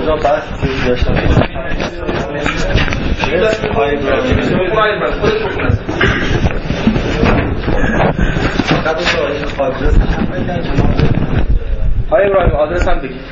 را بحث داشتم. های ابراهیم آدرس هم بگید.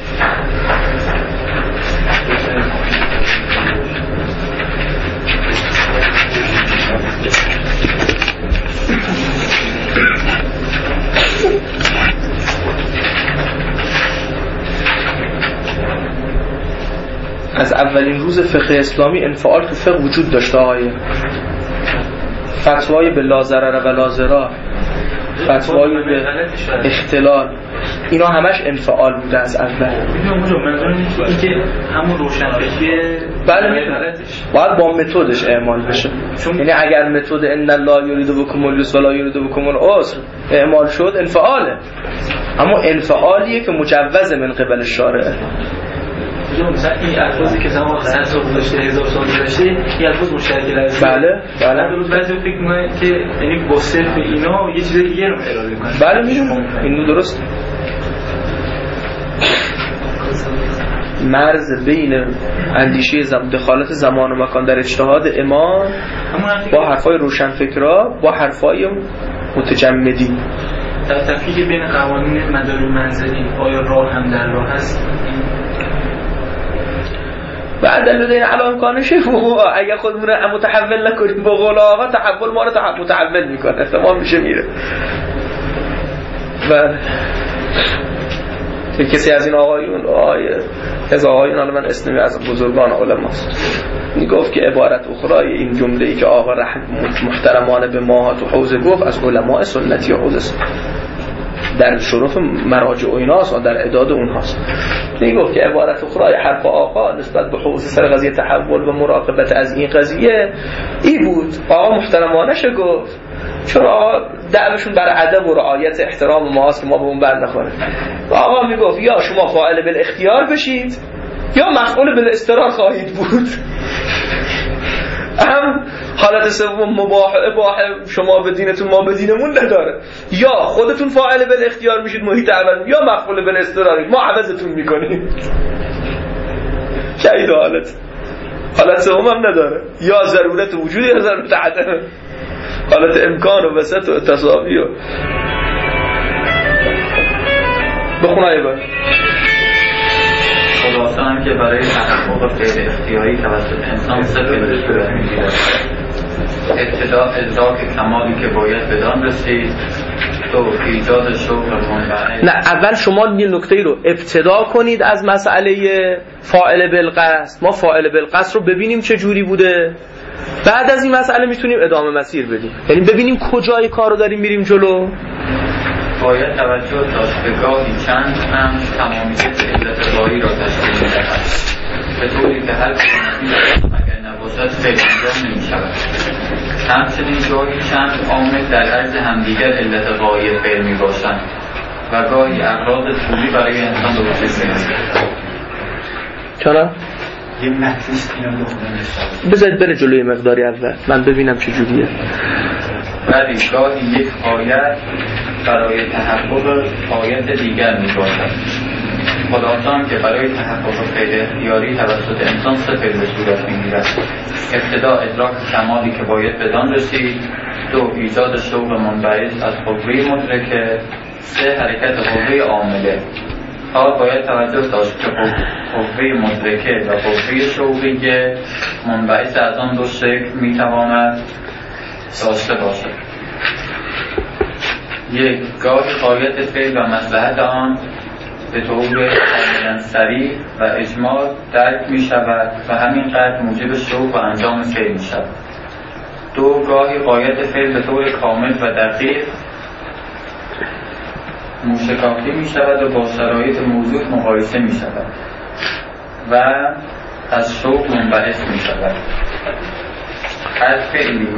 از اولین روز فقه اسلامی انفعال تو فقه وجود داشته. آقای فتوای به لا ضرر و لا ضرار، فتوای به اختلال، اینا همش انفعال بوده از اول. منظور اینه که همون روشنفکریه بله باید با متدش اعمال بشه. یعنی اگر متد ان الله یرید بکم اليسر ولا یرید بکم العسر اعمال شد انفعاله، اما انفعالیه که مجوز من قبل شارع. مثلا این الفاظی که زمان 100 سال گذشته 1000 سال گذشته این الفاظ مشترک لفظی. بله روز بعضی فکر می‌کنن که یعنی با صرف اینا یه چیز دیگه رو اراده کنن. بله میدونم اینو درست. مرز بین اندیشه دخالت زمان و مکان در اجتهاد امام با حرفای روشنفکرا با حرفای متجمدی. در تفکیک بین قوانین مدار منزلی آیا راه هم در راه هست؟ بعد الان الان کانشه اگه خودمون متحول نکنیم با قول آقا تحول ما رو متحول میکنه، تمام میشه میره. و کسی از این آقایون از آقایون، حالا من اسمی از بزرگان علماست، میگفت که عبارت اخرای این جمله‌ای که آقا محترمانه به ماهات و حوزه گفت از علماء سنتی و حوزه در شرف مراجع و ایناست و در اعداد اونهاست. میگفت که عبارت اخرای حرف آقا نسبت به حوزه سر قضیه تحول و مراقبت از این قضیه ای بود. آقا محترمانه شه گفت، چون آقا دعوشون بر ادب و رعایت احترام ماست که ما به اون بر نخوره. آقا میگفت یا شما فاعل بالاختیار بشید یا مفعول بالاضطرار خواهید بود. هم حالت سوم مباح اباح شما به دینتون ما به دینمون نداره، یا خودتون فاعل بالاختیار میشید محیط عوض، یا مفعول بالاضطرار ما عوضتون میکنیم. شاید حالت سوم هم نداره، یا ضرورت وجود یا ضرورت عدم، حالت امکان و وسط و تساوی. بخونای باید خلاصه هم که برای تحقق غیر اختیاری توسط انسان صرف به صورت می‌گیرد. ابتدا ادراک کمالی که باید بدان رسید، تو ایجاد شغل منبعث. نه اول شما یه نکته رو ابتدا کنید از مسئله فاعل بالقصد. ما فاعل بالقصد رو ببینیم چه جوری بوده، بعد از این مسئله میتونیم ادامه مسیر بدیم، یعنی ببینیم کجای کارو داریم میریم جلو. باید توجه داشت به گاهی چند هم تمامیت علت غایی را تشکیل می‌دهد، به طوری که هر کنید اگر نباشد فعل انجام نمی‌شود. همچنین گاهی چند عامل در عرض همدیگر علت غایی فعل می‌باشند و گاهی اغراض طولی برای انسان به وجود می‌آید. چرا؟ یه متنیست اینا بخونم بذارید بره جلوی مقداری اول من ببینم چه جوریه. ولی گاهی یک آیت برای تحقق آیت دیگر می‌باشد. خلاصه هم که برای تحقق غیر اختیاری توسط انسان سه فعل به صورت می‌گیرد. ابتدا ادراک کمالی که باید بدان رسید، دو ایجاد شوق منبعث از قوه مدرکه، سه حرکت قوه عامله. حال باید توجه داشت که قوه مدرکه و قوه شوقیه منبعث از آن دو شکل می‌تواند داشته باشد. یک، گاهی غایت فعل و مصلحت آن به طور کاملا صریح و اجمال درک می شود و همین قدر موجب شوق و انجام فعل می شود. دو، گاهی غایت فعل به طور کامل و دقیق موشکافی می شود و با شرایط موجود مقایسه می شود و از شوق منبعث می شود. هر فعلی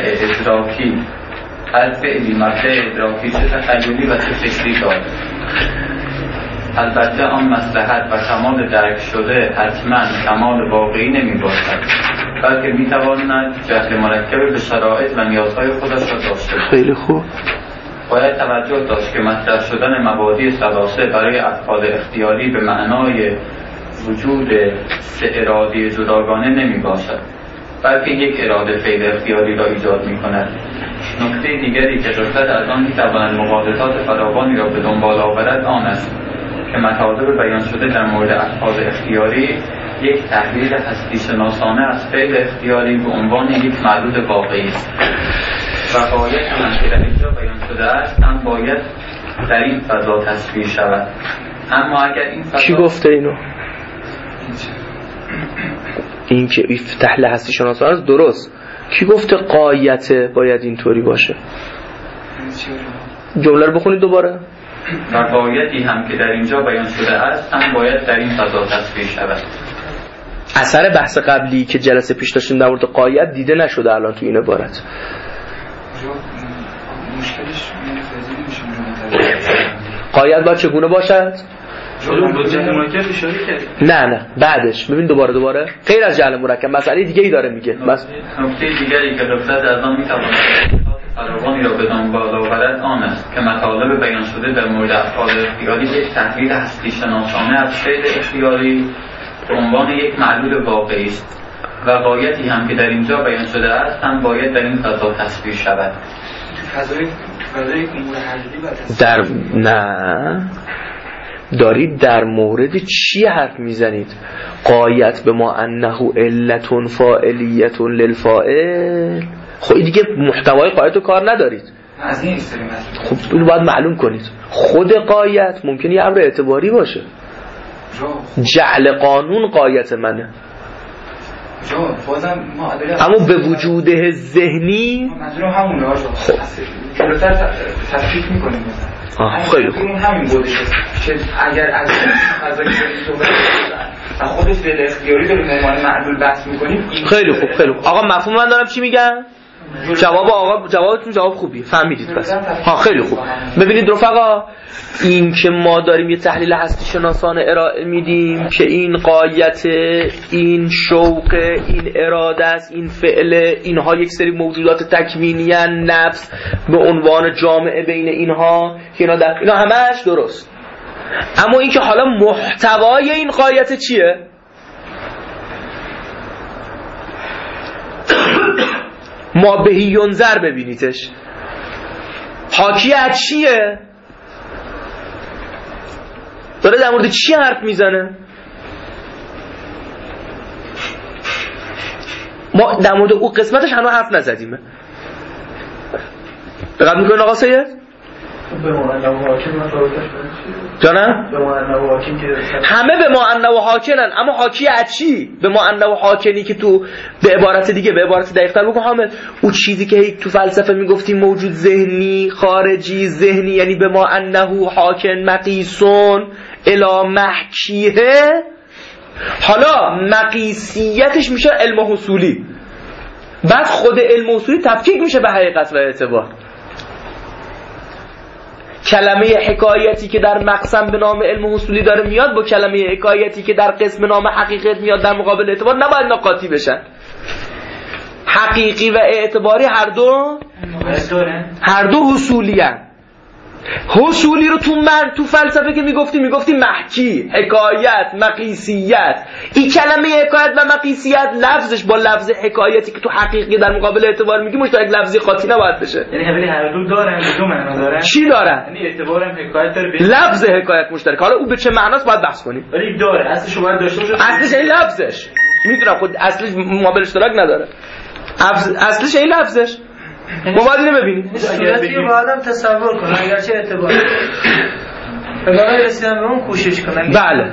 مبدأ ادراکی چه تخیلی و چه فکری دارد. البته آن مصلحت و کمال درک شده حتما کمال واقعی نمی باشد، بلکه می تواند جهل مرکب به شرایط و نیازهای خودش را داشته باشد. خیلی خوب. باید توجه داشت که مطرح شدن مبادی ثلاثه برای افعال اختیاری به معنای وجود سه اراده جداگانه نمی باشد، بلکه یک اراده فعل اختیاری را ایجاد می کند. نکته دیگری که رسد از آن می تواند مقاطعات فراوانی را به دنبال آورد آن است که مطالب بیان شده در مورد افعال اختیاری یک تحلیل هستی شناسانه از فعل اختیاری به عنوان یک معلول واقعی است و باید که در اینجا بیان شده است هم باید در این فضا تصویر شود. اما اگر این فضا کی گفته اینو؟ این که تحلیل هستی شناسانه است درست. کی گفته غایته باید اینطوری باشه؟ جمله رو بخونید دوباره. و بایدی هم که در اینجا بیان شده است هم باید در این فضا تصویر شود. اثر بحث قبلی که جلسه پیش داشتیم در مورد غایت دیده نشده الان تو این عبارت. مشکلش غایت باید چگونه باشد؟ نه بعدش ببین دوباره غیر از جعل مرکب مسئله دیگه ای داره میگه. نکته دیگری که رفت از آن میتواند فراوانی را به دنبال آورد آن است که مطالب بیان شده در مورد افعال اختیاری یک تحلیل هستی شناسانه از فعل اختیاری به عنوان یک معلول واقعی است و غایتی هم که در اینجا بیان شده است هم باید در این فضا تصویر شود. در نه دارید در مورد چی حرف میزنید؟ غایت به ما انه علت فاعلیت للفاعل. خب این دیگه محتوای غایت رو کار ندارید. از این خب اینو باید معلوم کنید. خود غایت ممکنه یه امر اعتباری باشه. جعل قانون غایت منه، اما به وجوده ذهنی منظورم همونه ها جلوتر تفکیک میکنیم. خیلی خوب. همین بودش که اگر از فضایی و خود فعل اختیاری داریم به عنوان معلول بحث میکنیم. خیلی خوب. آقا مفهوم من دارم چی میگم؟ جوابتون جواب خوبی فهمیدید پس. خیلی خوب. ببینید رفقا، این که ما داریم یه تحلیل هستی شناسانه ارائه میدیم که این غایت، این شوق، این اراده است، این فعل، اینها یک سری موجودات تکوینی ان، نفس به عنوان جامعه بین اینها که اینا همش درست. اما این که حالا محتوای این غایت چیه؟ ما بهی ینظر ببینیدش حاکی از چیه؟ داره در مورد چی حرف میزنه؟ ما در مورد اون قسمتش هنوز حرف نزدیمه. دقت میکنین آقا سید؟ به ما انه حاکم جانم؟ به ما انه حاکم که همه به ما انه حاکنن، اما حاکی از چی؟ به ما انه حاکنی که تو به عبارت دیگه، به عبارت دقیق‌تر بگم حامد، اون چیزی که تو فلسفه میگفتیم موجود ذهنی، خارجی ذهنی، یعنی به ما انه حاکن مقیسون الی محکیه، حالا مقیسیتش میشه علم حصولی، بعد خود علم حصولی تفکیک میشه به حقیقت و اعتبار. کلمه حکایتی که در مقسم به نام علم حصولی داره میاد با کلمه حکایتی که در قسم نام حقیقت میاد در مقابل اعتبار نباید ناقاطی بشن. حقیقی و اعتباری هر دو حصولی هن. حصولی رو تو فلسفه که میگفتی محکی، حکایت، مقیسیت. این کلمه حکایت و مقیسیت لفظش با لفظ حکایتی که تو حقیقی در مقابل اعتبار میگی مشترک لفظی قاطی نباید بشه. یعنی خیلی هر دو دارن، دو معنا دارن. چی دارن؟ یعنی اعتبارم حکایت داره، لفظ حکایت مشترک. حالا او به چه معناست باید بحث کنیم. ولی داره، اصلش رو باید داشته باشه. اصلش این لفظش. میدونم خود اصلش مقابل اشتراک نداره. اصلش این لفظش. ما باید اینو ببینیم. صورتی رو آدم تصور کنه اگرچه اعتبار برای رسیدن به اون کوشش کنه. بله.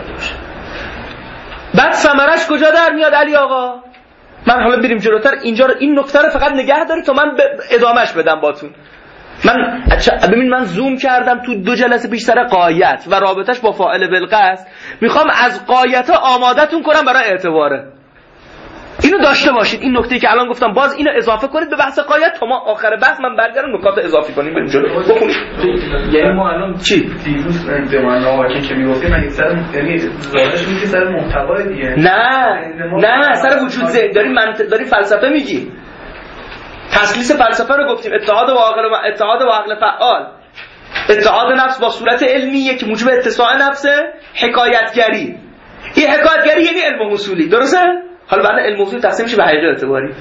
بعد ثمرش کجا در میاد علی آقا؟ من حالا بریم جلوتر، اینجا رو این نکته رو فقط نگه داری تا من ادامهش بدم باتون. من زوم کردم تو 2 جلسه پیش سر غایت و رابطش با فاعل بالقصد. میخوام از غایت آمادتون کنم برای اعتباره. اینو داشته باشید. این نکته که الان گفتم باز اینو اضافه کنید به بحث غایت تا ما آخر بحث من برگردم نکات اضافه کنیم. بریم جلو. بخونید. یعنی ما الان چی؟ دیروز به معنا که میگفتیم مگه سر یعنی ظاهرش میگه سر محتوای دیگه. نه سر وجود ذهن داری فلسفه میگی. تسلیس فلسفه رو گفتیم، اتحاد و عقل فعال. اتحاد نفس با صورت علمیه که موجب اتساع نفسه، حکایتگری. این علم حصولی، درسته؟ حالا بعد علم حصولی تقسیم میشه به حقیقی اعتباری.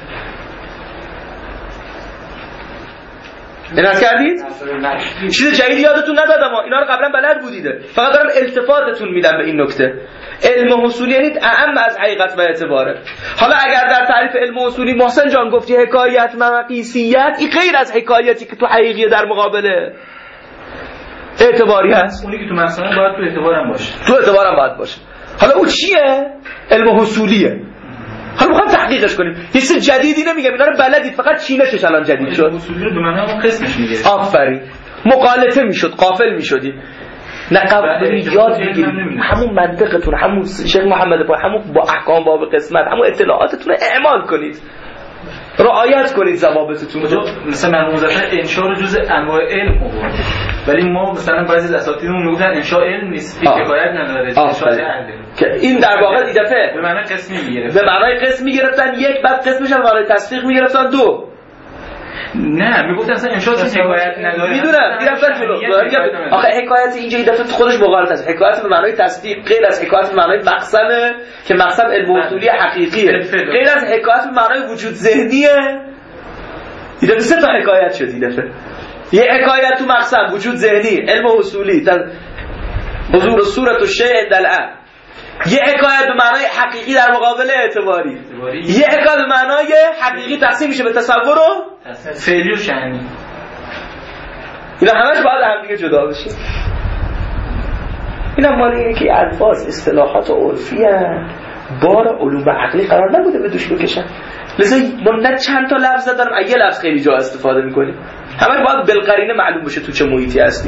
درست کردید؟ چیز جدید یادتون ندادم، اینا رو قبلا بلد بودید، فقط دارم التفاتتون میدم به این نکته. علم حصولی یعنی اعم از حقیقت و اعتباره. حالا اگر در تعریف علم حصولی محسن جان گفتی حکایت مقیسیت، این غیر از حکایتی که تو حقیقی در مقابل اعتباری هست. اونی که تو مثلا باید تو اعتبارم باشه. تو اعتبارم باید باشه. حالا او چیه؟ علم حصولیه. حالا میخوام تحقیقش کنیم. یه چیز جدیدی نمیگم، اینا رو بلدید، فقط چینشش الان جدید شد. حصولی رو به معنی اون قسمش میگه. آفرین. مقالطه میشد، غافل میشدی. نه قبل یاد میگیرید همون منطقتون، همون شیخ محمد پای، همون با احکام باب قسمت، همون اطلاعاتتون رو اعمال کنید، رعایت کنید ضوابطتون. مثلا مرموزه انشاء رو جزء انواع علم آورد، ولی ما مثلا بعضی اساتیدمون میگفتن انشاء علم نیست، حکایت نداره، انشاء علم. که این در واقع این دفعه به معنای قسمی میگرفتن، به معنای قسم میگرفتن یک، بعد قسمش هم برای تصدیق میگرفتن دو. نه میگفتن اصلا انشاء چیز حکایت نداره. میدونم میرفتن جلو. آخه حکایت اینجا این دفعه خودش مغالطه است. حکایت به معنای تصدیق غیر از حکایت به معنای مقسمه که مقسم علم اصولی حقیقیه، غیر از حکایت به معنای وجود ذهنیه. این دفعه سه تا حکایت شد. این دفعه یه حکایت تو مقسم وجود ذهنی علم اصولی حضور صورت و شیء دلع، یه حکایت به معنای حقیقی در مقابل اعتباری، یه حکایت به معنای حقیقی تقسیم میشه به تصور و فعلی و شأنی. اینا همش باید هم دیگه جدا بشه. اینا مال اینه که الفاظ اصطلاحات عرفی بار علوم عقلی قرار نبوده به دوش بکشن. لذا ما نه چند تا لفظ دارم، یه لفظ خیلی جا استفاده میکنیم، همش باید بالقرینه معلوم بشه تو چه محیطی هستی.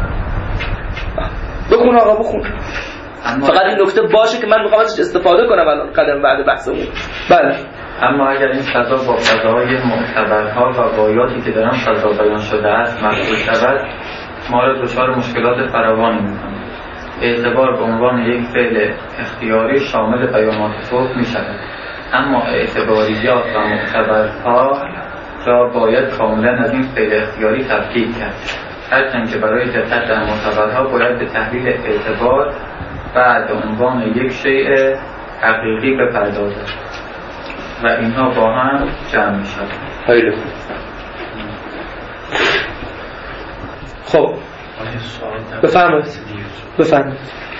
بخون آقا بخون. فقط این نکته باشه که من میخوام ازش استفاده کنم الان قدم بعد بحثمون. بله. اما اگر این فضا با فضاهای معتبرها و بایاتی که دارن فضا بیان شده است مشغول شود، ما را دچار مشکلات فراوانی می‌کند. اعتبار به عنوان یک فعل اختیاری شامل پیامات فوق می‌شود، اما اعتباریات و معتبرها را باید کاملا از این فعل اختیاری تفکیک کرد، هرچند که برای دقت در معتبرها باید به تحلیل اعتبار بعد عنوان یک شیء حقیقی بپردازد و اینها با هم جمع می شود. خیلی خوب. خب بفرمایید.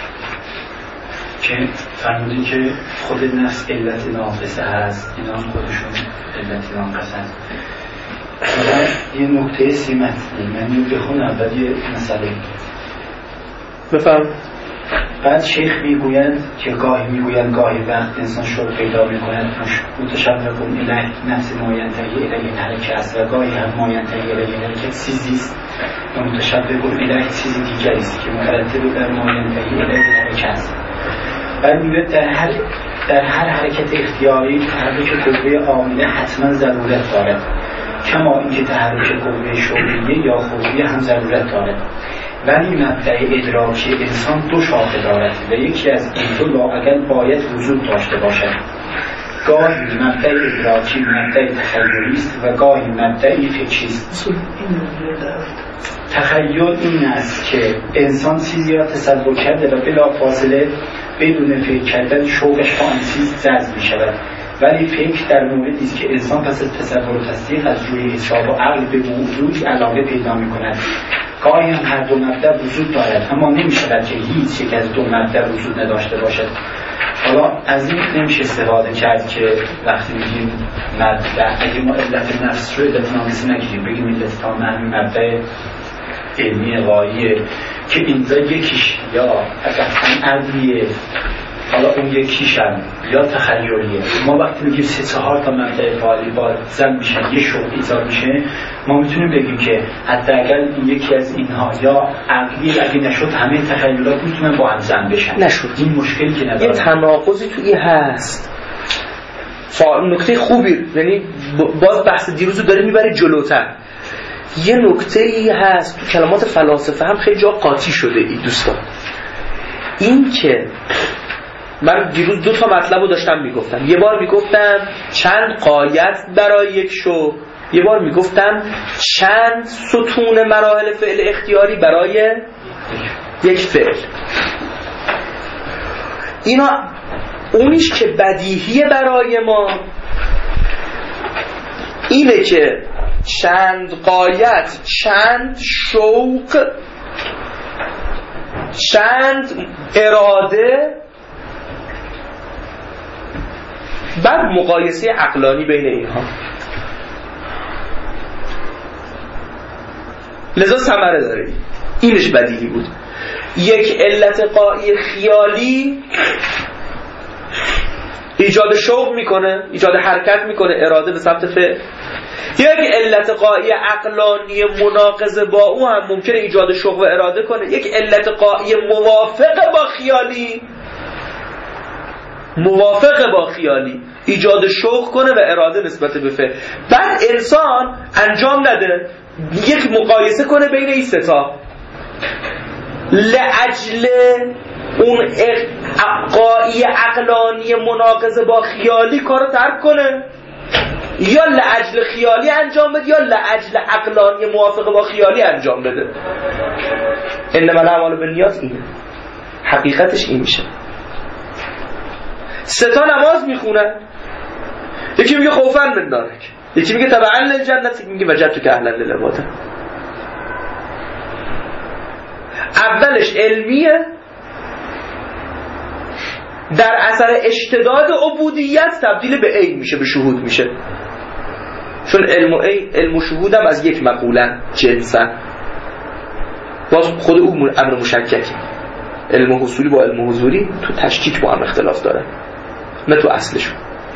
که فرمودین که خود نفس علت ناقصه هست، اینا هم خودشون علت ناقصه هست. یه نکته سیمت من بخون اول یه مسئله بفرم. بعد شیخ میگویند که گاهی وقت انسان شروع پیدا میکند متشبهون الیه نفس ماینتهی الیه حرکت است و گاهی هم ماینتهی الیه حرکت چیزی است و متشبهون الیه چیزی دیگری است که مرتب در ماینتهی الیه حرکت است. بعد میگوید در هر حرکت اختیاری تحرک قوه عامله حتما ضرورت دارد، کما اینکه تحرک قوه شغلیه یا خوبیه هم ضرورت دارد. ولی مبدأ ادراکی انسان دو شاخه دارد و یکی از این دو لااقل باید وجود داشته باشد. گاهی مبدأ ادراکی مبدأ تخیلی است و گاهی مبدأ فکری است. تخیل این است که انسان چیزی را تصور کرده و بلافاصله بدون فکر کردن شوقش با آن چیز جذب می‌شود. ولی فکر در موردی است که انسان پس از تصور و تصدیق از روی حساب و عقل به موضوعی علاقه پیدا می‌کند. گاهی هم هر دو مبدأ وجود دارد، اما نمی‌شود که هیچ یک از دو مبدأ وجود نداشته باشد. حالا از این نمیشه استفاده کرد که وقتی میگیم مبدأ، اگه ما علت نفس رو علت ناقصه نگیریم، بگیم علت تام مبدأ علمی غاییه که اینجا یکیش یا قطعاً عدلیه، حالا اون یکیش هم یا تخیلیه. ما وقتی میگیم 3-4 تا مبدأ فعالی با زن میشن، یه شغل ایجاد میشه، ما میتونیم بگیم که حداقل یکی از اینها یا عقلی اگه نشد همه تخیلات میتونن با هم زن بشن. نشد. این مشکلی که نداره. یه تناقضی توی هست. نکته خوبی، یعنی باز بحث دیروزو داره میبره جلوتر. یه نکته‌ای هست تو کلمات فلاسفه هم خیلی جا قاطی شده این دوستان. این که من دیروز 2 تا مطلب رو داشتم میگفتم. یه بار میگفتم چند قایت برای یک شو، یه بار میگفتم چند ستون مراحل فعل اختیاری برای یک فعل. اینا اونیش که بدیهیه برای ما اینه که چند غایت، چند شوق، چند اراده، بعد مقایسه عقلانی بین اینها، لذا ثمره داره. اینش بدیهی بود. یک علت غایی خیالی ایجاد شوق میکنه، ایجاد حرکت میکنه، اراده به سمت فعل. یک علت غایی عقلانی مناقض با او هم ممکنه ایجاد شوق و اراده کنه. یک علت غایی موافق با خیالی ایجاد شوق کنه و اراده نسبت به فعل. بعد انسان انجام نده، یک مقایسه کنه بین این سه تا، لاجل اون غایی عقلانی مناقض با خیالی کارو ترک کنه، یا لاجل خیالی انجام بده، یا لاجل عقلانی موافق با خیالی انجام بده. انما الاعمال بالنیات اینه، حقیقتش این میشه. سه تا نماز میخونن، یکی میگه خوفا من نارک، یکی میگه تبعا للجنت، یکی میگه وجدتک اهلا للعباده. اولش علمیه، در اثر اشتداد عبودیت تبدیل به عین میشه، به شهود میشه. چون علم و شهود هم از یک مقولن جنسن، باز خود او امر مشککی. علم حصولی با علم حضوری تو تشکیک با هم اختلاف داره، نه تو اصلشون.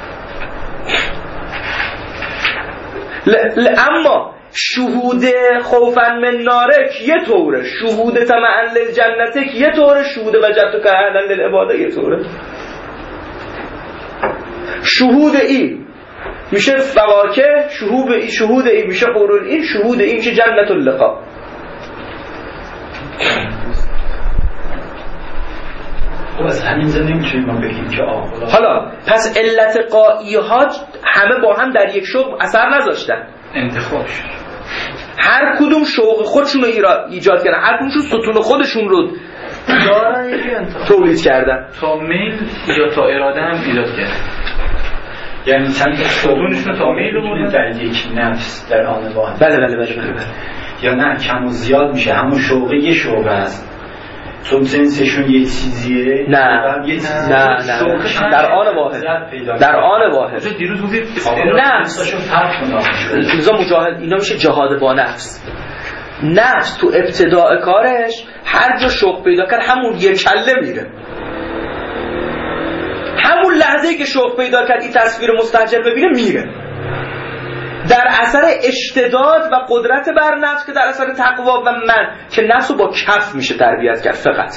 اما شهود خوفا من نارک یه طوره، شهود طمعا للجنت یه طوره، شهود وجدتک اهلا للعباده یه طوره. شهود این میشه فواکه، شهود این میشه قرون این، شهود این میشه جنت اللقا. از همین زن نمیتونیم ما بگیم که حالا پس علت غایی‌ها همه با هم در یک شوق اثر نذاشتن، انتخاب شد. هر کدوم شوق خودشون رو ایجاد کردن، هر کدومشون ستون خودشون رو دارن یکی انتخاب تولید کردن. تا میل یا تا اراده هم ایجاد کردن. یعنی چند تا ستونشون تا میل رو در یک نفس در آن واحد. بله. یا نه کم و زیاد میشه، همون شوقه یه شوقه است، چون جنسشون یه چیزیه. نه در آن واحد، در آن واحد. دیروز گفتید نفسشون فرق کنه. لذا مجاهد اینا میشه جهاد با نفس. نفس تو ابتداء کارش هر جا شوق پیدا کرد همون یک کله میره. همون لحظه‌ای که شوق پیدا کرد این تصویر مستعجل ببینه میره. در اثر اشتداد و قدرت بر نفس که در اثر تقوا و من که نفس رو با کف میشه تربیت کرد. فقط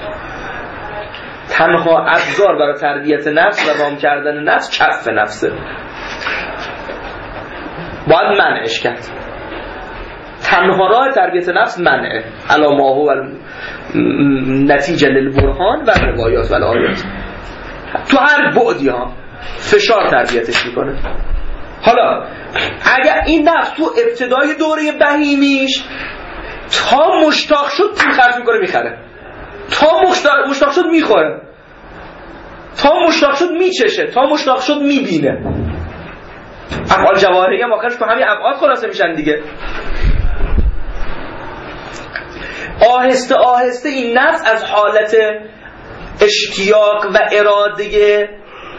تنها ابزار برای تربیت نفس و رام کردن نفس کف نفسه، باید منعش کرد. تنها راه تربیت نفس منعه، علا ما هو نتیجه للبرهان و روایات و الآیات. تو هر بعدی ها فشار تربیتش میکنه. حالا اگر این نفس تو ابتدای دوره بهیمیش تا مشتاق شد پول خرج میکنه میخره، تا مشتاق شد میخوره، تا مشتاق شد میچشه، تا مشتاق شد میبینه. افعال جوارحی هم آخرش تو همین ابعاد خلاصه میشن دیگه. آهسته آهسته این نفس از حالت اشتیاق و اراده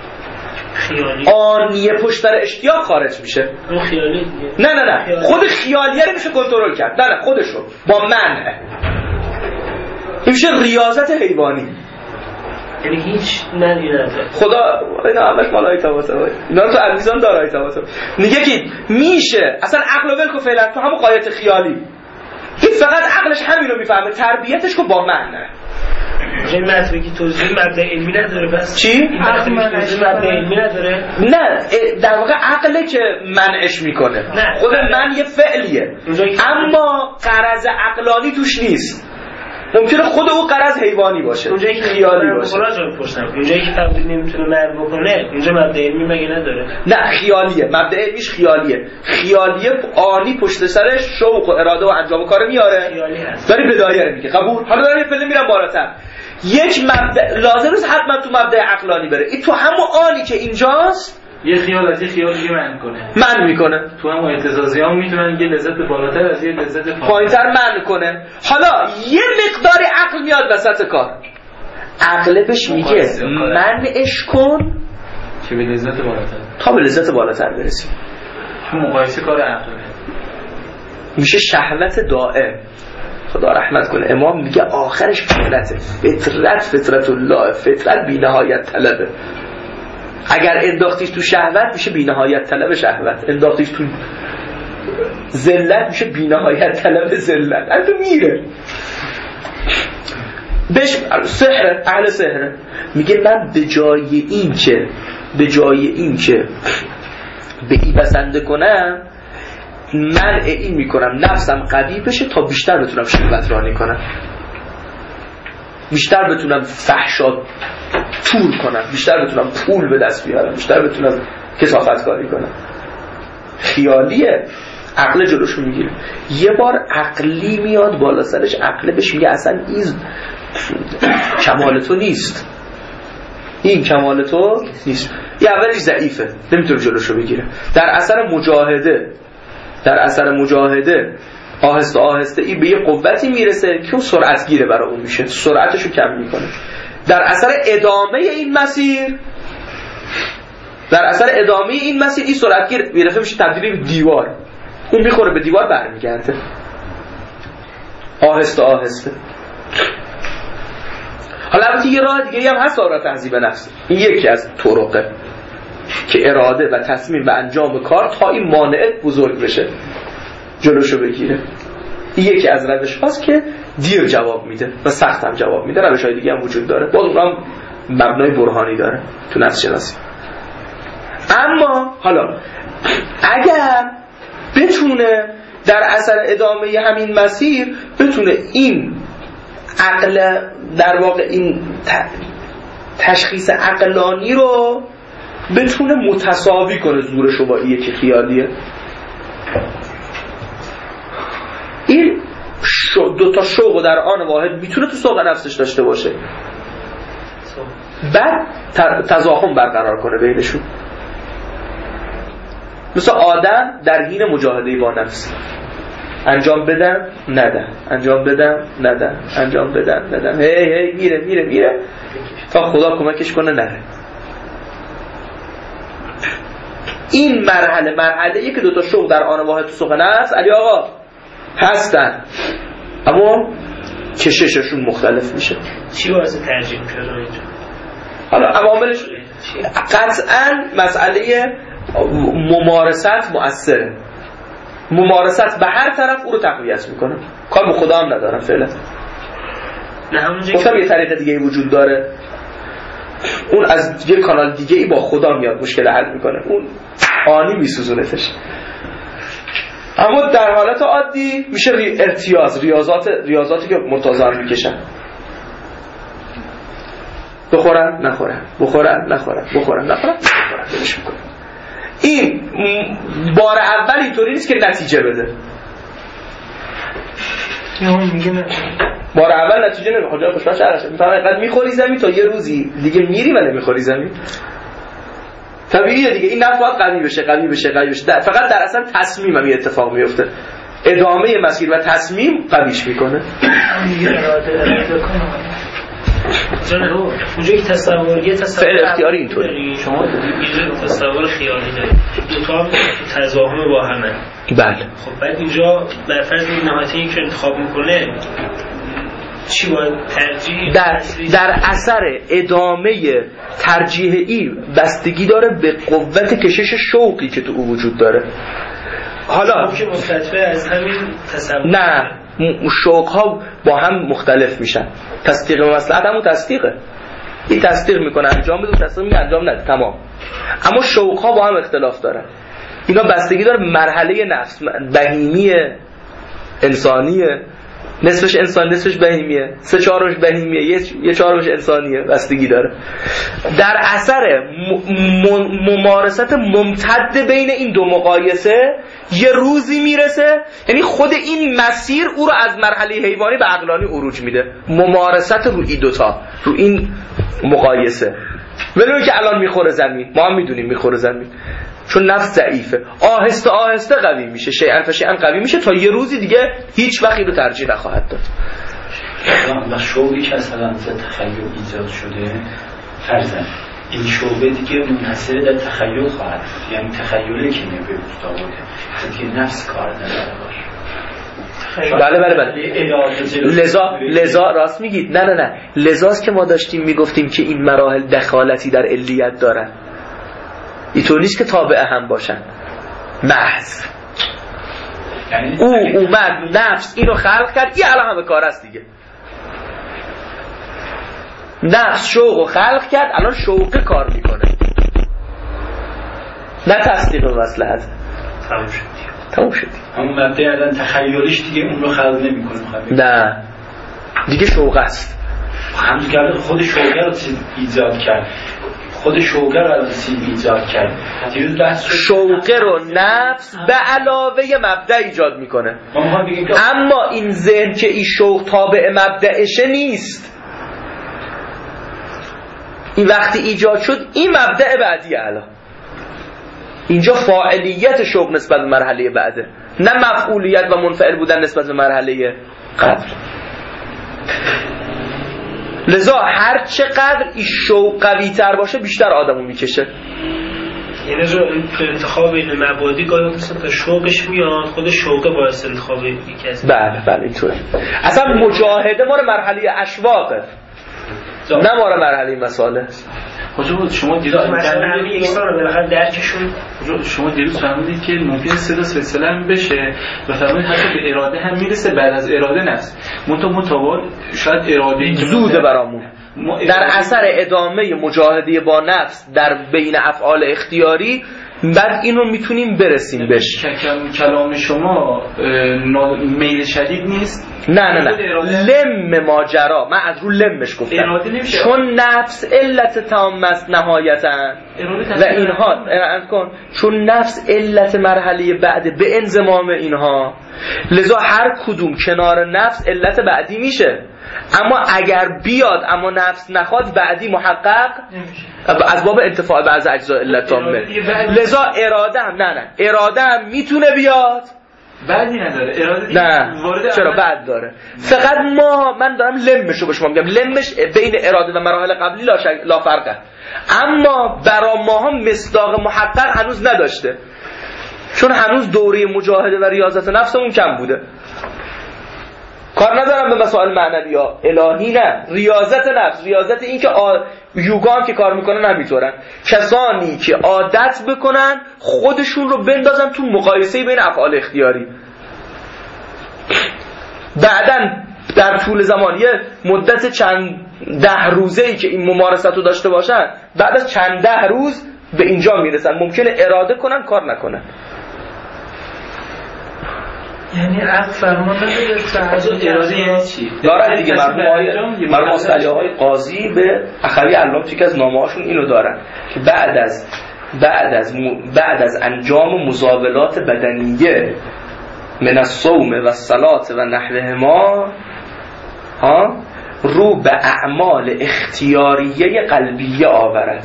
آنیه پشت در اشتیاق خارج میشه. خیالی نه خود خیالیه رو میشه کنترل کرد. نه خودشو با منع. این میشه ریاضت حیوانی، یعنی هیچ منی نداره. خدا اینا همش مالای تماسه اینا رو تو المیزان دارای تماسه میگه که میشه اصلا عقل و ولکو فعلا تو همون قایت خیالی این فقط عقلش همین رو میفهمه، تربیتش کو با منع. این مطلبی که توضیح مبدأ علمی نداره. بس چی؟ عقل مبدأ علمی نداره. نه در واقع عقله که منعش میکنه. خود من یه فعلیه اما غرض عقلانی توش نیست. ممکنه خود او غرض حیوانی باشه، اونجایی که خیالی باشه. اونجایی که تبدیل نمیتونه مرد بکنه اونجا مبدأ علمی مگه نداره؟ نه خیالیه، مبدأ علمیش خیالیه. خیالیه آنی پشت سرش شوق و اراده و انجام کار میاره. خیالی هست. داری به دایره میگه قبول. حالا دارم یه پله میرم بالاتر. یک مبدأ لازم نیست حتما تو مبدأ عقلانی بره، این تو همون آنی که اینجاست یه خیال از یه خیال دیگه منع میکنه. تو هم اعتزازی ها میتونن یه لذت بالاتر از یه لذت پایینتر منع کنه. حالا یه مقداری عقل میاد وسط کار، عقل بهش میگه منعش کن که به لذت بالاتر، تا به لذت بالاتر برسیم. مقایسه کار عقله میشه شهوت دائم. خدا رحمت کنه امام میگه آخرش فطرته. فطرت الله، فطرت بی نهایت طلبه. اگر انداختیش تو شهوت میشه بی نهایت طلب شهوت، انداختیش تو ذلت میشه بی نهایت طلب ذلت. تو میره بهش سحر، اهل سحر میگه من به جای این که به این بسنده کنم، من این میکنم نفسم قوی بشه تا بیشتر بتونم شهوت رانی کنم، بیشتر بتونم فحشا تور کنم، بیشتر بتونم پول به دست بیارم، بیشتر بتونم کثافت کاری کنم. خیالیه، عقل جلوشو میگیره. یه بار عقلی میاد بالا سرش، عقل بهش میگه اصلا این کمال تو نیست، این کمال تو نیست. یه اولش ضعیفه، نمیتونه جلوشو بگیره. در اثر مجاهده آهسته آهسته این به یه قوتی میرسه که اون سرعت گیره برای اون میشه، سرعتشو کم میکنه. در اثر ادامه این مسیر این سرعتگیر میرسه میشه تبدیل به دیوار، اون میخوره به دیوار برمیگرده آهسته آهسته. حالا البته یه راه دیگه هم هست برای تهذیب نفس، این یکی از طرقه که اراده و تصمیم و انجام کار تا این مانع بزرگ بشه جلوشو بگیره. این یکی از روش هاست که دیر جواب میده و سخت هم جواب میده. روش های دیگه هم وجود داره، باز اونم مبنای برهانی داره تو نفس شناسی. اما حالا اگر بتونه در اثر ادامه همین مسیر بتونه این عقل، در واقع این تشخیص عقلانی رو بتونه متساوی کنه زورشو با این که خیالیه، این دو تا شوق در آن واحد میتونه تو سوق نفسش داشته باشه، بعد تضاهم برقرار کنه بینشون. مثل آدم در حین مجاهده با نفس، انجام بدم ندم، انجام بدم ندم، انجام بدم ندم، هی میره تا خدا کمکش کنه نره. این مرحله که دو تا شوق در آن واحد تو سوق نفس علی آقا هستن، اما کشششون مختلف میشه. چی واسه ترجیح میشه اینجا؟ حالا عواملش قطعاً مسئله ممارست مؤثره. ممارست به هر طرف او رو تقویت میکنه. کار به خدا هم ندارم فعلا. گفتم یه طریق دیگه وجود داره، اون از یه کانال دیگه ای با خدا میاد مشکل حل میکنه، اون آنی میسوزونتش. اما در حالت عادی میشه ارتیاز، ریاضاتی که مرتضی هم میکشن، بخورن نخورن دلش میکنه. این بار اول اینطوری نیست که نتیجه بده، بار اول نتیجه نمیده. خدا خوشبخت شهرش میفهمه اینقدر میخوری زمین تا یه روزی دیگه میری و نمیخوری زمین. طبیعیه دیگه، این نفس باید قوی بشه. فقط در اصلا تصمیم هم یه اتفاق میفته، ادامه مسیر و تصمیم قویش میکنه. اونجا که تصور فعل اختیاری اینطوری، شما یه تصور خیالی دارید، دو تا تضاهم با همه. بله. خب بعد اینجا بر فرض این نهایتی که انتخاب میکنه چی باید ترجیح؟ در اثر ادامه ترجیحی بستگی داره به قوت کشش شوقی که تو او وجود داره. حالا که مختلفه از همین تصور، نه شوق ها با هم مختلف میشن. تصدیق مصلحت همون تصدیقه، این تصدیق میکنه انجام بده، تصدیق میکنه انجام نده، تمام. اما شوق ها با هم اختلاف دارن. اینا بستگی داره مرحله نفس، بهیمیه، انسانیه، نصفش انسان نصفش بهیمیه، 3/4 بهیمیه، 1/4 انسانیه، بستگی داره. در اثر ممارست ممتد بین این دو مقایسه یه روزی میرسه، یعنی خود این مسیر او رو از مرحله حیوانی به عقلانی عروج میده. ممارست رو این دوتا، رو این مقایسه. ولو که الان میخوره زمین، ما هم میدونیم میخوره زمین، چون نفس ضعیفه، آهسته آهسته قوی میشه، شیئا فشیئا قوی میشه تا یه روزی دیگه هیچ وقتی رو ترجیح نخواهد داد. و شعوری که اصلا از تخیل ایجاد شده فرضاً این شعبه دیگه منحصر در تخیل خواهد، یعنی تخیلی که به وجود آورده دیگه نفس کار نداره باشه. بله لذا راست میگید. نه لذاست که ما داشتیم میگفتیم که این مراحل دخالتی در علیت دارن، اینطور نیست که تابع هم باشن محض. یعنی او اومد نفس اینو خلق کرد، این الان همه کار است دیگه. نفس شوق خلق کرد، الان شوق کار میکنه، نه تصدیق مصلحت. تموم شد. همون مبدأ الان تخیلیش دیگه اون رو خلق نمیکنه. نه دیگه شوق است. همونجوری خود شوقه رو ایجاد کرد، خود شوقه رو ایجاد کرد. شوقه رو نفس به علاوه مبدأ ایجاد میکنه، اما این ذهن که این شوق تابع مبدأشه نیست. این وقتی ایجاد شد این مبدأ بعدی الان اینجا فاعلیت شوق نسبت به مرحله بعده، نه مفعولیت و منفعل بودن نسبت به مرحله قبل. لذا هر چقدر این شوق قوی تر باشه بیشتر آدمو میکشه. یعنی تو انتخاب این مبادی گاهی مثلا شوقش میاد، خود شوقه باعث انتخاب یکی. بله اینطوره. اصلا مجاهده مال مرحله اشواقه، نه مال مرحله مساله. حضور شما دیروز مثلا یکسان بالاخره درکشون، شما دیروز فهمیدید که ممکن صدا سلسله هم بشه و فهمید حتی به اراده هم میرسه، بعد از اراده نفس متوال شاید اراده زوده برامون در اثر ادامه مجاهده با نفس در بین افعال اختیاری، بعد اینو میتونیم برسیم بهش. کلام شما میل شدید نیست؟ نه لم ماجرا، من از رو لمش گفتم چون نفس علت تام است نهایتا و اینها کن، چون نفس علت مرحله بعد به انضمام اینها، لذا هر کدوم کنار نفس علت بعدی میشه. اما اگر بیاد اما نفس نخواد بعدی محقق از باب انتفاع بعض اجزاء علت تامه. لذا اراده هم اراده هم میتونه بیاد، بعدی نداره اراده نه چرا بعد داره. فقط من دارم لمشو به شما میگم، لمش بین اراده و مراحل قبلی لا فرقه، اما برا ما هم مصداق محقق هنوز نداشته، چون هنوز دوره مجاهده و ریاضت نفسمون کم بوده. کار ندارم به مسائل معنوی ها الهی، نه ریاضت نفس، ریاضت این که یوگا هم که کار میکنن همینطورن، کسانی که عادت بکنن خودشون رو بندازن تو مقایسه بین افعال اختیاری، بعدن در طول زمان یه مدت چند 10 روزه‌ای که این ممارست رو داشته باشن، بعد از چند 10 روز به اینجا میرسن ممکنه اراده کنن کار نکنن. یعنی عقل فرمان نداره تعجب اراده یعنی چی؟ دارن دیگه مرحوم مصطلح‌های قاضی به اخوی علام که از نامه‌هاشون اینو دارن که بعد از انجام مزاولات بدنیه من الصوم و الصلاة و نحوهما رو به اعمال اختیاریه قلبیه آورد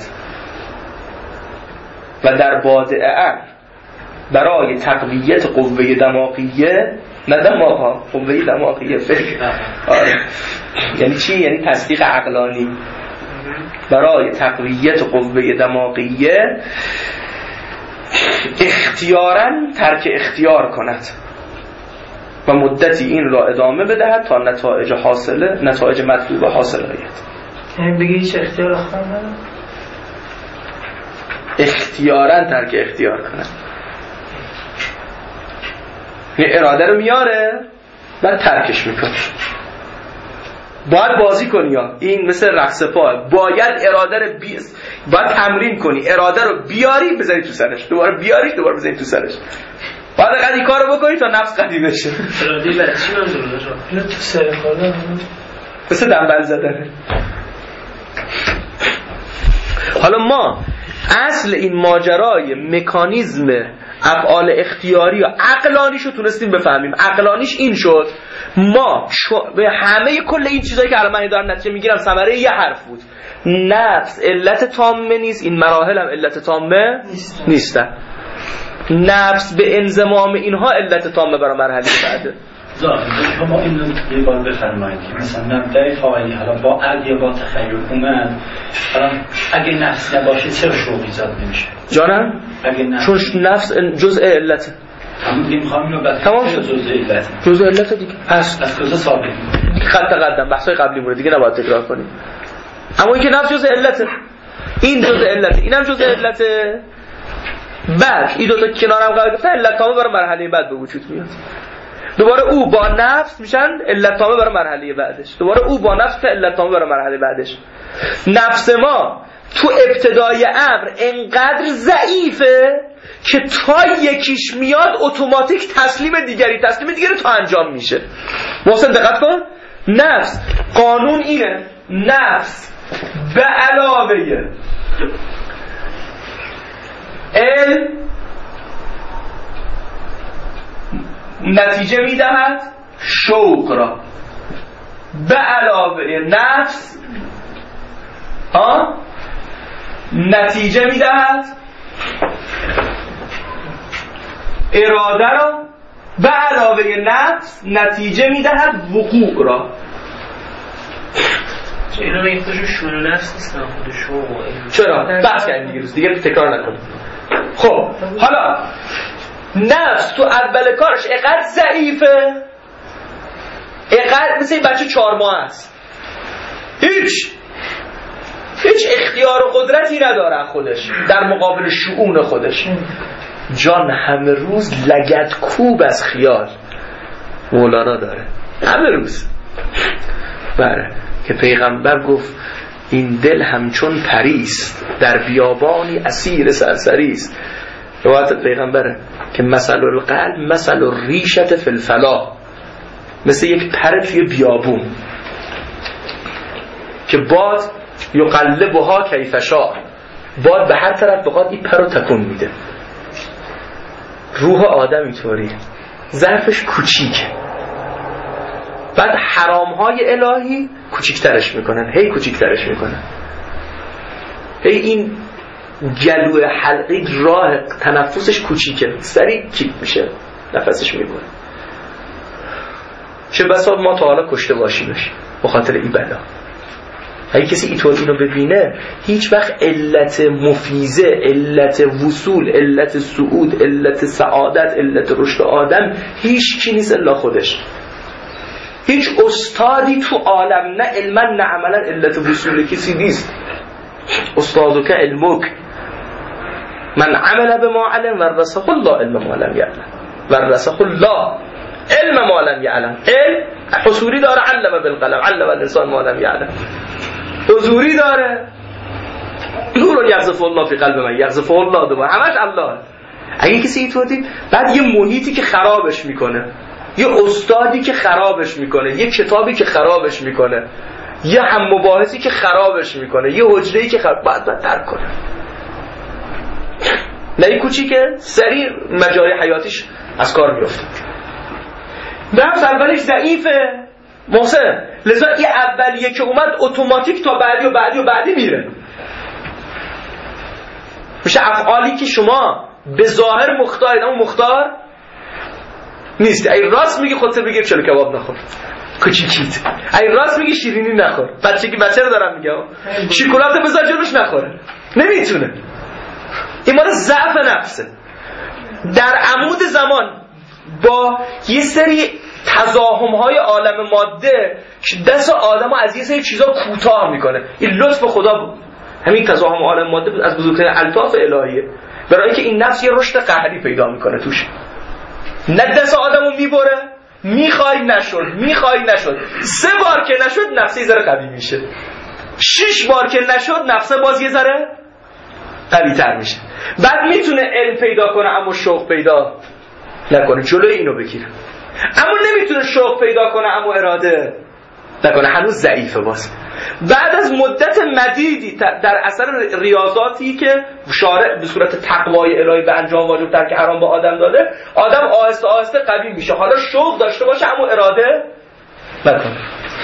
و در بادئ برای تقویت قوه دماغیه، نه دماغ، قوه دماغیه فکر یعنی چی؟ یعنی تصدیق عقلانی، برای تقویت قوه دماغیه اختیاراً ترک اختیار کند و مدتی این را ادامه بدهد تا نتایج مطلوب حاصل آید. یعنی بگی هیچ اختیار خواهم ندارم، اختیاراً ترک اختیار کند، یه اراده رو میاره بعد ترکش میکنه. باید بازی کنی یا این مثل رقص پا، باید اراده رو باید تمرین کنی، اراده رو بیاری بزنی تو سرش، دوباره بیاریش دوباره بزنی تو سرش، باید قدی کار رو بکنی تا نفس قدی بشه. اراده برای چی منظور داشت؟ اینو تو سر خواهده مثل دنبل زدنه. حالا ما اصل این ماجرای مکانیزم افعال اختیاری و عقلانیشو تونستیم بفهمیم. عقلانیش این شد ما به همه کل این چیزایی که الان من دارم نتیجه میگیرم ثمره یه حرف بود. نفس علت تامه نیست، این مراحل هم علت تامه نیستن. نفس به انضمام اینها علت تامه برای مرحله بعده. شما اینو یه بار بفرمایید که مثلا مبدأ فاعلی حالا با عقل یا با تخیل اومد، حالا اگه نفس نباشه چرا شوق ایجاد نمیشه؟ جانم؟ چون نفس جزء علته. همون میخوام اینو بعد تمام شد. جزء علت دیگه. از کجا ثابت؟ خط قدم بحثای قبلی مورد دیگه نباید تکرار کنیم. اما اینکه نفس جزء علته، این جزء علته، اینم جزء علته. بعد این دو تا کنارم قرار گرفتن، علت تامه برای مرحله بعد به وجود میاد. دوباره او با نفس میشن علت تامه برای مرحله بعدش. دوباره او با نفس که علت تامه برای مرحله بعدش. نفس ما تو ابتدای امر انقدر ضعیفه که تا یکیش میاد اتوماتیک تسلیم دیگری تا انجام میشه. محسن دقت کن، نفس قانون اینه، نفس به علاوه علم نتیجه میدهد شوق را، به علاوه نفس نتیجه میدهد اراده را، به علاوه نفس نتیجه میدهد وقوع را. اینا این خودشون شون نفس نیستن، خودشون چرا؟ بحث کردیم دیگه تکرار نکنیم. خب حالا نفس تو اول کارش اقدر ضعیفه، اقدر مثل این بچه 4 ماه است، هیچ اختیار و قدرتی نداره خودش در مقابل شؤون خودش. جان همه روز لگد کوب از خیال مولانا داره، همه روز. بله که پیغمبر گفت این دل همچون پریست، در بیابانی اسیر سرسریست. روایت پیغمبره که مثل القلب مثل الریشة فی الفلا، مثل یک پر توی بیابون که باد یقلبها کیف شاء، باد به هر طرف بخواد این پر رو تکون میده. روح آدم اینطوریه، ظرفش کوچیکه، بعد حرامهای الهی کوچیکترش میکنن، هی کوچیکترش میکنن، هی این گلوی حلقی راه تنفسش کوچیکه، سریع کیک میشه، نفسش میبره. چه بسا ما تا حالا کشته باشیمش به خاطر این بلا. اگه کسی اینو ببینه هیچ وقت علت مفیزه، علت وصول، علت صعود، علت سعادت، علت رشد آدم هیچ کی نیست الا خودش. هیچ استادی تو عالم نه علما نه عملا علت وصول کسی نیست. استادک علمک، من عمل بما علم ورثه الله علم ما لم یعلم، ورثه الله علم ما لم یعلم. علم حصولی داره، علم بالقلم، علم الانسان ما لم یعلم. حضوری داره، نور یغذف الله فی قلب من یغذف الله دو، همش الله. اگه کسی اینطور دید، بعد یه محیطی که خرابش میکنه، یه استادی که خرابش میکنه، یه کتابی که خرابش میکنه، یه هم مباحثی که خرابش میکنه، یه حجره‌ای که باید ترک کنه. نه این کوچیکه سریع مجاری حیاتیش از کار میفته. نفس اولش ضعیفه محسن، لذا این اولیه که اومد اتوماتیک تا بعدی و بعدی و بعدی میره. میشه افعالی که شما به ظاهر مختارید اما مختار نیست. ای راست میگی خودت بگیر چلو کباب نخور، کوچیکید. ای راست میگی شیرینی نخور، بچه رو دارم میگم شکلات بذار جلوش نخوره، نمیتونه. این مال ضعف نفسه. در عمود زمان با یه سری تزاحم‌های عالم ماده دست آدمو از یه سری چیزا کوتاه میکنه. این لطف خدا بود. همین تزاحم عالم ماده بود از بزرگترین الطاف الهیه، برای که این نفس یه رشد قهری پیدا میکنه توش. نه دست آدمو میبره، میخوای نشد 3 بار که نشد نفس یه ذره قوی میشه، 6 بار که نشد نفس باز یه ذره قوی تر میشه. بعد میتونه علم پیدا کنه اما شوق پیدا نکنه، جلوی اینو بگیره. اما نمیتونه شوق پیدا کنه اما اراده نکنه، هنوز ضعیفه باز. بعد از مدت مدیدی در اثر ریاضاتی که شارع به صورت تقوای الهی به انجام واجب ترک حرام با آدم داده، آدم آهسته آهسته قوی میشه. حالا شوق داشته باشه اما اراده نکنه.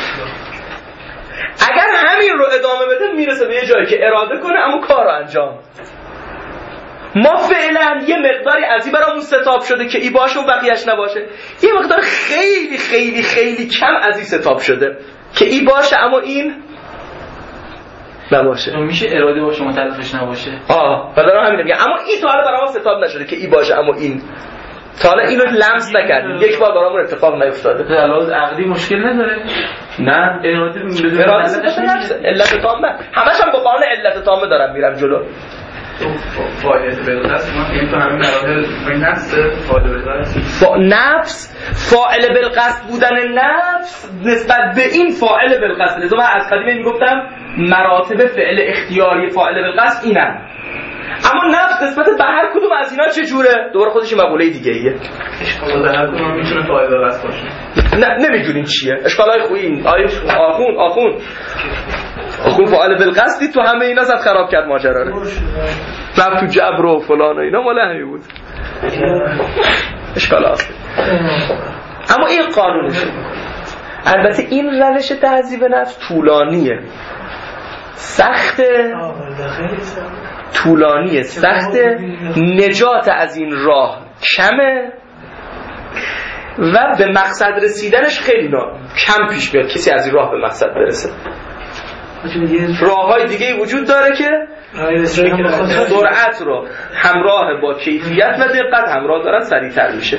اگر همین رو ادامه بده میرسه به یه جایی که اراده کنه اما کار رو انجام. ما فعلا یه مقداری از این برامون ستاب شده که ای باشه و بقیهش نباشه، یه مقدار خیلی خیلی خیلی کم از این ستاب شده که ای باشه اما این نباشه. میشه اراده باشه مطلقش نباشه. بدارم همین میگم. اما این تا حالا برام ستاب نشده که ای باشه اما این تا حالا اینو لمس نکردیم، یک بار برامون اتفاق نیفتاده. به علاوه عقلی مشکل نداره. نه اراده صفت نفس علت تامه، همش هم با قانون علت تامه دارم میرم جلو. فاعل بالقصد ما این تو همین مراحل این نفس فاعل بالقصد نفس فاعل بالقصد بودن نفس نسبت به این فاعل بالقصد. لذا من از قدیم میگفتم مراتب فعل اختیاری فاعل بالقصد اینن، اما نفس نسبت به هر کدوم از اینا چه جوره؟ دوباره خودش مقوله دیگه ایه. اشکال هر کدوم میتونه فاعل بالقصد باشه. نه نمیدونین چیه اشکالای خویی. آخون فعال بالقصدی تو همه اینا زد خراب کرد ماجرا رو، رفت تو جبر و فلان و اینا مال همین بود. اشکال هست. اما این قانونشه. البته این روش تهذیب نفس طولانیه، سخته، طولانیه، سخته، نجات از این راه کمه و به مقصد رسیدنش خیلی کم پیش بیاد کسی از این راه به مقصد برسه. راه‌های دیگه وجود داره که سرعت رو همراه با کیفیت و دقت همراه دارن سریع‌تر میشه.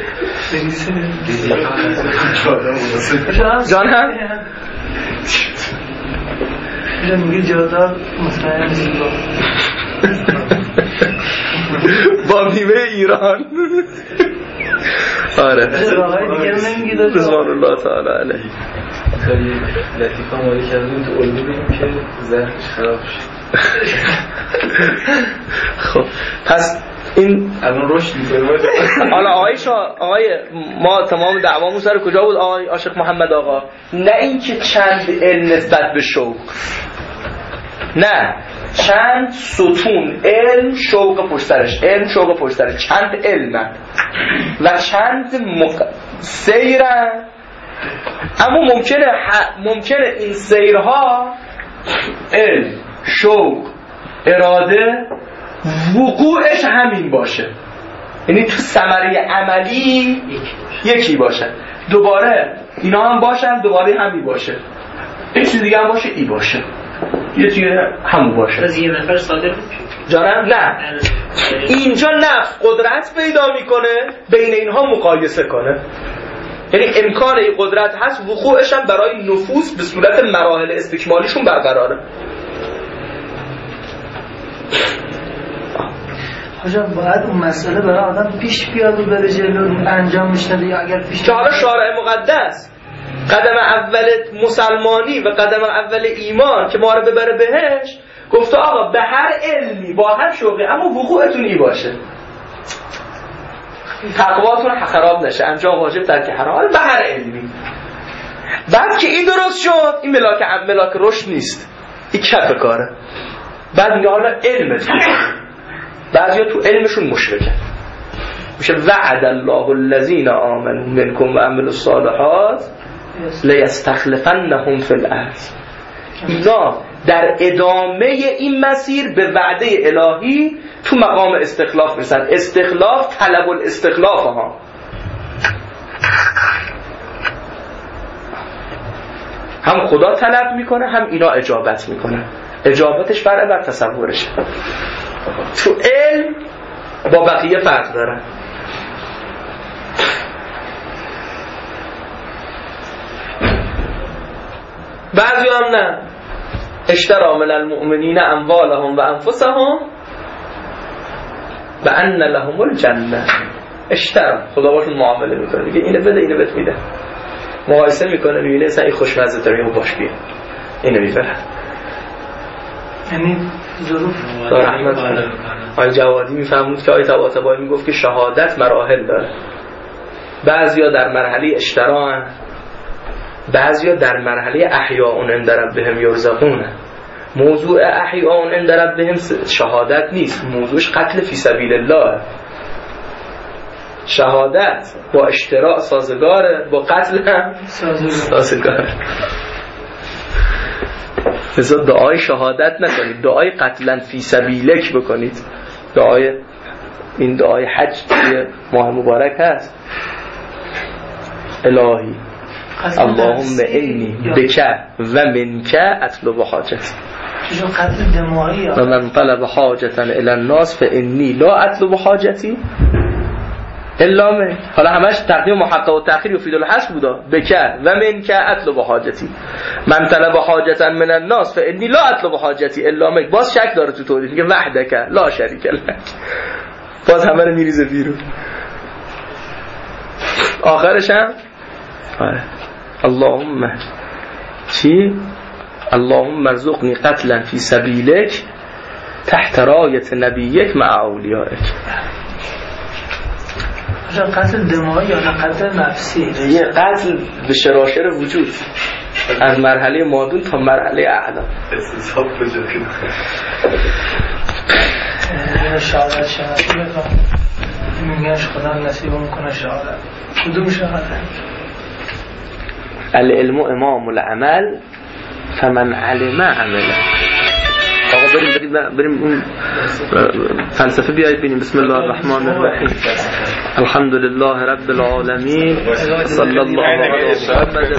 جان هم؟ میگه جادار مطمئن با میوه ایران. آره رضوان الله تعالی علیه. خیلی لطیفه مالی کردیم تو علمی بگیم که زهرش خراب شد. خب پس این الان رشد می‌کنه. حالا آقای ما تمام دعوامون سر کجا بود آقای عاشق محمد آقا؟ نه اینکه چند علم نسبت به شوق، نه چند ستون علم شوق پشت سرش، علم شوق پشت سرش، چند علم و چند سیرن. اما ممکنه این سیرها علم، شوق، اراده وقوعش همین باشه، یعنی تو ثمره عملی یکی باشه، دوباره اینا هم باشن، دوباره همین باشه، این چیز دیگه هم باشه، ای باشه، یه چیز همون باشه. از یه نفر صادق جانم نه، اینجا نفس قدرت پیدا میکنه بین اینها مقایسه کنه، یعنی امکان این قدرت هست، وقوعش هم برای نفوس به صورت مراحل استکمالیشون برقراره. حاجم باید اون مسئله برای آدم پیش بیاد و بره جلو انجام میشه یا اگر پیش که حالا شارع مقدس قدم اول مسلمانی و قدم اول ایمان که ما رو ببره بهش گفته آقا به هر علمی با هر شوقی اما وقوعتون ای باشه، تقواتون خراب نشه، انجام واجب ترک حرام به هر علمی. بعد که این درست شد، این ملاک رشد نیست، این کف کاره. بعد میگه حالا علمت بعضیا تو علمشون مشرکه، میشه وعد الله الذین آمنوا منکم و عملوا الصالحات لیستخلفنهم فی الارض. اینا در ادامه این مسیر به وعده الهی تو مقام استخلاف میرسن. استخلاف طلب الاستخلاف ها، هم خدا طلب میکنه هم اینا اجابت میکنه، اجابتش بر تصورشه. تو علم با بقیه فرق داره. بعضی هم نه، اشترى من المؤمنین اموالهم و انفسهم و ان لهم الجنه. اشترى، خدا باشون معامله میکنه، دیگه اینو بده اینو بهت میده، مقایسه میکنه، میبینه اصلا این خوشمزه داره و باش بیا اینو میبره. یعنی ظروف رحمت آقای جوادی میفهمود که آقای طباطبایی میگفت که شهادت مراحل داره. بعضیا در مرحله اشتران، بعضیا در مرحله احیاء عند ربهم یرزقون. موضوع احیاء عند ربهم شهادت نیست، موضوعش قتل فی سبیل الله. شهادت با اشتراع سازگاره، با قتل هم سازگاره. لذا دعای شهادت نکنید، دعای قتلا فی سبیلک بکنید. این دعای حج ماه مبارک هست. الهی اللهم انی بک و منک اطلب حاجتی قتل دماغی و من طلب حاجتا الی الناس فانی لا اطلب حاجتی الا من. حالا همش تقدیم محقق و تأخیر یفید الحصر بودا. بک و منک اطلب حاجتی، من طلب حاجتا من الناس فانی لا اطلب حاجتی الا من. باز شک داره تو توحید، میگه وحدک لا شریک لک، باز همه رو میریزه بیرون. آخرش هم اللهم چی؟ اللهم ارزقنی قتلا فی سبیلک تحت رایت نبیک مع اولیائک. قتل دماغی یا قتل نفسی؟ یه قتل به شراشر وجود، از مرحله مادون تا مرحله اعلا. استصحاب بجایی شهادت بکنم میگنش خدا نصیب میکنه. شهادت کدوم شهادت؟ العلم امام العمل فمن علم عمله. آقا بریم اون فلسفه بیایید ببینیم. بسم الله الرحمن الرحیم. الحمد لله رب العالمین، صلی الله علی محمد.